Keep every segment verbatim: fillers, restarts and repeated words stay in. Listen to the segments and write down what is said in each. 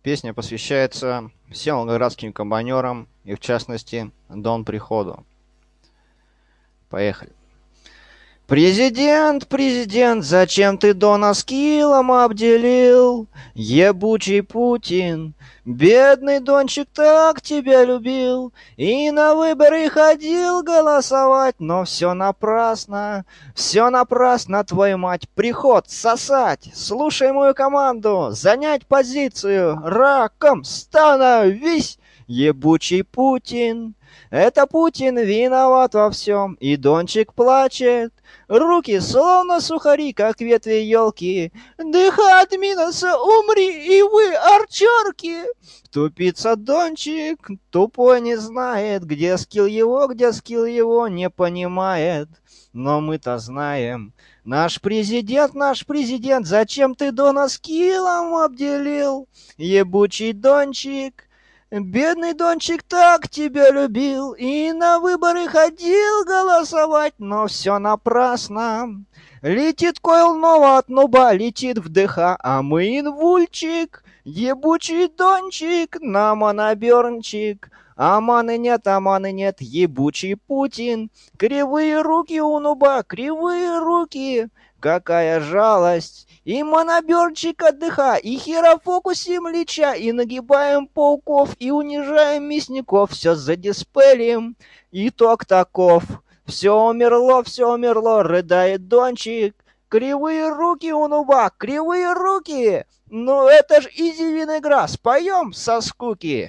Песня посвящается всем волгоградским комбайнерам и, в частности, Дон Приходу. Поехали. Президент, президент, зачем ты Дона скиллом обделил? Ебучий Путин, бедный Дончик так тебя любил. И на выборы ходил голосовать, но все напрасно, все напрасно, твою мать. Приход, сосать, слушай мою команду, занять позицию, раком становись. Ебучий Путин, это Путин виноват во всем, и Дончик плачет. Руки словно сухари, как ветви елки. Дыха от минуса, умри, и вы, арчерки. Тупица Дончик, тупой не знает, где скилл его, где скилл его, не понимает. Но мы-то знаем. Наш президент, наш президент, зачем ты Дона скиллом обделил? Ебучий Дончик, бедный Дончик так тебя любил и на выборы ходил голосовать, но все напрасно. Летит койл нова от нуба, летит в ДХ, а мы инвульчик, ебучий Дончик, нам анабернчик. Аманы нет, аманы нет, ебучий Путин. Кривые руки у нуба, кривые руки. Какая жалость! И моноберчик отдыха, и херофокусим лича, и нагибаем пауков, и унижаем мясников, все за дисплеем. Итог таков. Все умерло, все умерло, рыдает Дончик. Кривые руки у нуба, кривые руки! Ну это ж изи винегра, споем со скуки.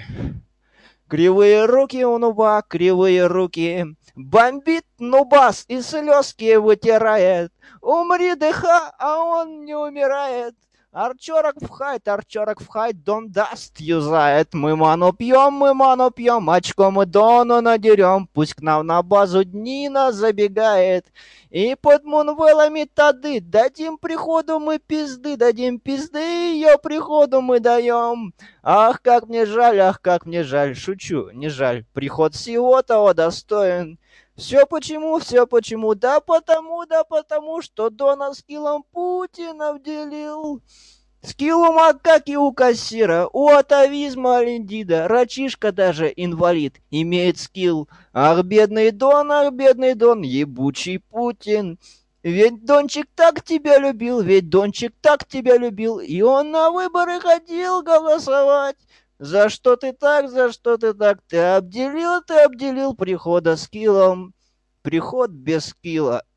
Кривые руки у нуба, кривые руки. Бомбит нубас и слезки вытирает. Умри, дыха, а он не умирает. Арчерок в хайт, арчерок в хайт, Дон даст юзает. Мы ману пьем, мы ману пьем, очко мы Дону надерем. Пусть к нам на базу Днина забегает. И под мунвелами тады дадим приходу мы пизды, дадим пизды, ее приходу мы даем. Ах, как мне жаль, ах, как мне жаль, шучу, не жаль, приход всего того достоин. Все почему, все почему, да потому, да потому, что Дона скиллом Путина вделил. Скилл у макаки у кассира, у атовизма Алендида, рачишка даже инвалид, имеет скилл. Ах, бедный Дон, ах, бедный Дон, ебучий Путин. Ведь Дончик так тебя любил, ведь Дончик так тебя любил, и он на выборы ходил голосовать. За что ты так, за что ты так? Ты обделил, ты обделил прихода скиллом. Приход без скилла